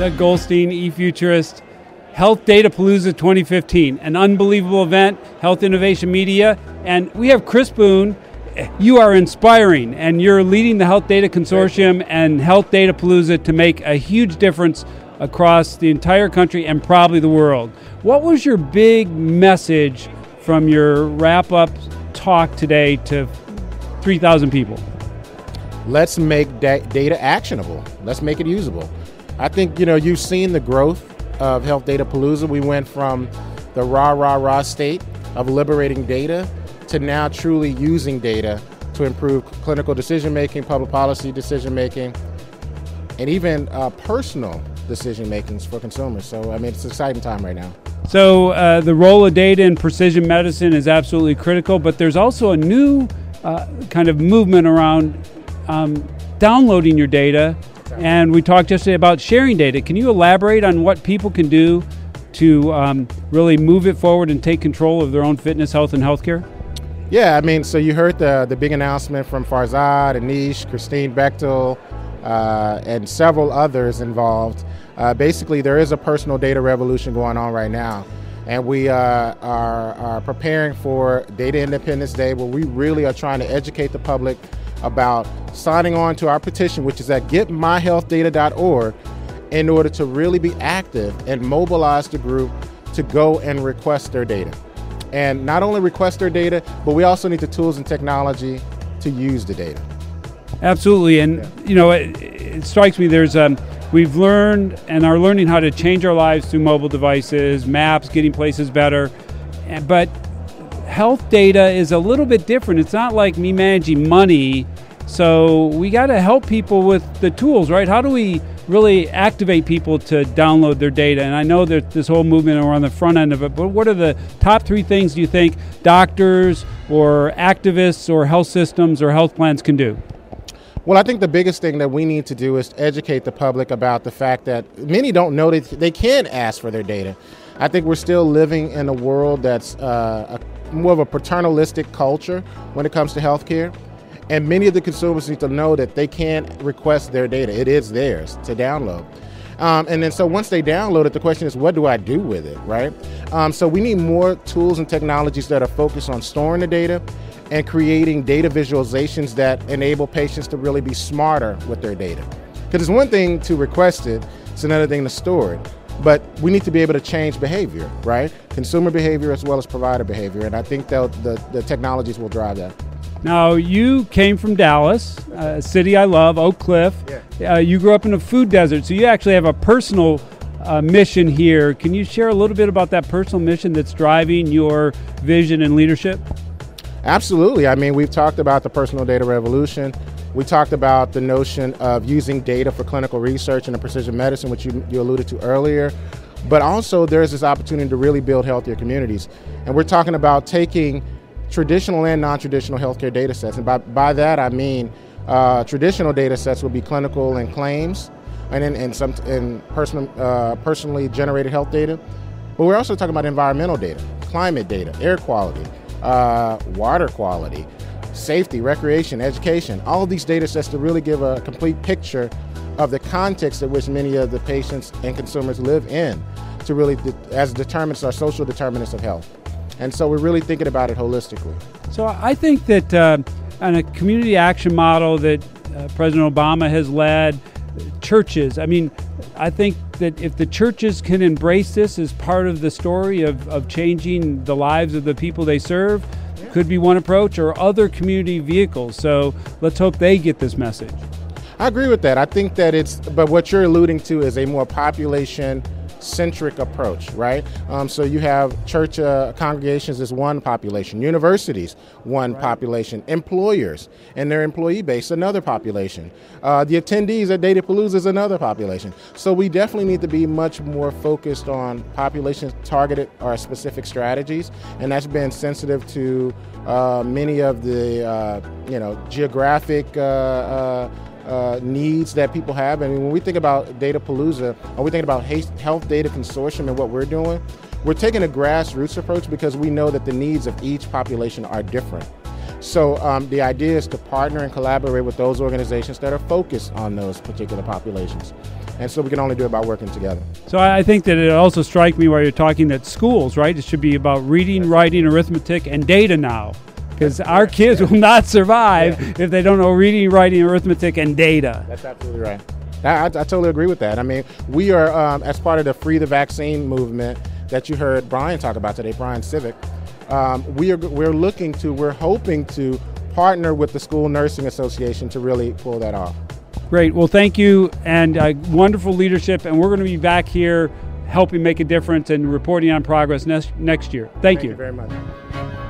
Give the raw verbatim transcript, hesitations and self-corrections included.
Doug Goldstein, eFuturist. Health Data Palooza twenty fifteen, an unbelievable event, Health Innovation Media, and we have Chris Boone. You are inspiring, and you're leading the Health Data Consortium and Health Data Palooza to make a huge difference across the entire country and probably the world. What was your big message from your wrap-up talk today to three thousand people? Let's make da- data actionable. Let's make it usable. I think, you know, you've seen the growth of Health Data Palooza. We went from the rah, rah, rah state of liberating data to now truly using data to improve clinical decision-making, public policy decision-making, and even uh, personal decision-makings for consumers. So, I mean, it's an exciting time right now. So uh, the role of data in precision medicine is absolutely critical, but there's also a new uh, kind of movement around um, downloading your data. And we talked yesterday about sharing data. Can you elaborate on what people can do to um, really move it forward and take control of their own fitness, health, and healthcare? Yeah, I mean, so you heard the the big announcement from Farzad, Anish, Christine Bechtel, uh, and several others involved. Uh, basically, there is a personal data revolution going on right now. And we uh, are, are preparing for Data Independence Day, where we really are trying to educate the public about signing on to our petition, which is at get my health data dot org, in order to really be active and mobilize the group to go and request their data. And not only request their data, but we also need the tools and technology to use the data. Absolutely, and yeah. you know, it, it strikes me there's um, we've learned and are learning how to change our lives through mobile devices, maps, getting places better, but health data is a little bit different. It's not like me managing money, so we got to help people with the tools, right? How do we really activate people to download their data? And I know that this whole movement are on the front end of it, but what are the top three things do you think doctors or activists or health systems or health plans can do? Well, I think the biggest thing that we need to do is educate the public about the fact that many don't know that they can ask for their data. I think we're still living in a world that's uh, a more of a paternalistic culture when it comes to healthcare. And many of the consumers need to know that they can request their data. It is theirs to download. Um, and then so once they download it, the question is, what do I do with it, right? Um, so we need more tools and technologies that are focused on storing the data and creating data visualizations that enable patients to really be smarter with their data. Because it's one thing to request it, it's another thing to store it. But we need to be able to change behavior, right? Consumer behavior as well as provider behavior. And I think that the, the technologies will drive that. Now, you came from Dallas, a city I love, Oak Cliff. Yeah. Uh, you grew up in a food desert, so you actually have a personal uh, mission here. Can you share a little bit about that personal mission that's driving your vision and leadership? Absolutely. I mean, we've talked about the personal data revolution. We talked about the notion of using data for clinical research and precision medicine, which you, you alluded to earlier. But also there's this opportunity to really build healthier communities. And we're talking about taking traditional and non-traditional healthcare data sets. And by, by that, I mean uh, traditional data sets would be clinical and claims and in, in some in personal, uh, personally generated health data. But we're also talking about environmental data, climate data, air quality, uh, water quality, safety, recreation, education, all of these data sets to really give a complete picture of the context in which many of the patients and consumers live in, to really, de- as determinants, are social determinants of health. And so we're really thinking about it holistically. So I think that uh, on a community action model that uh, President Obama has led, churches, I mean, I think that if the churches can embrace this as part of the story of, of changing the lives of the people they serve, could be one approach, or other community vehicles. So let's hope they get this message. I agree with that. I think that it's, but what you're alluding to is a more population centric approach, right? Um, so you have church uh, congregations as one population, universities, one right. population, employers and their employee base, another population. Uh, the attendees at Data Palooza is another population. So we definitely need to be much more focused on population targeted or specific strategies, and that's been sensitive to uh, many of the uh, you know geographic uh, uh, Uh, needs that people have. I mean, when we think about Data Palooza, or we think about Health Data Consortium and what we're doing, we're taking a grassroots approach because we know that the needs of each population are different. So um, the idea is to partner and collaborate with those organizations that are focused on those particular populations. And so we can only do it by working together. So I think that it also strikes me while you're talking that schools, right, it should be about reading, writing, arithmetic, and data now. Because our kids will not survive yeah. if they don't know reading, writing, arithmetic, and data. That's absolutely right. I, I, I totally agree with that. I mean, we are, um, as part of the Free the Vaccine movement that you heard Brian talk about today, Brian Civic, um, we are, we're looking to, we're hoping to partner with the School Nursing Association to really pull that off. Great. Well, thank you, and uh, wonderful leadership, and we're going to be back here helping make a difference and reporting on progress next, next year. Thank, thank you. you very much.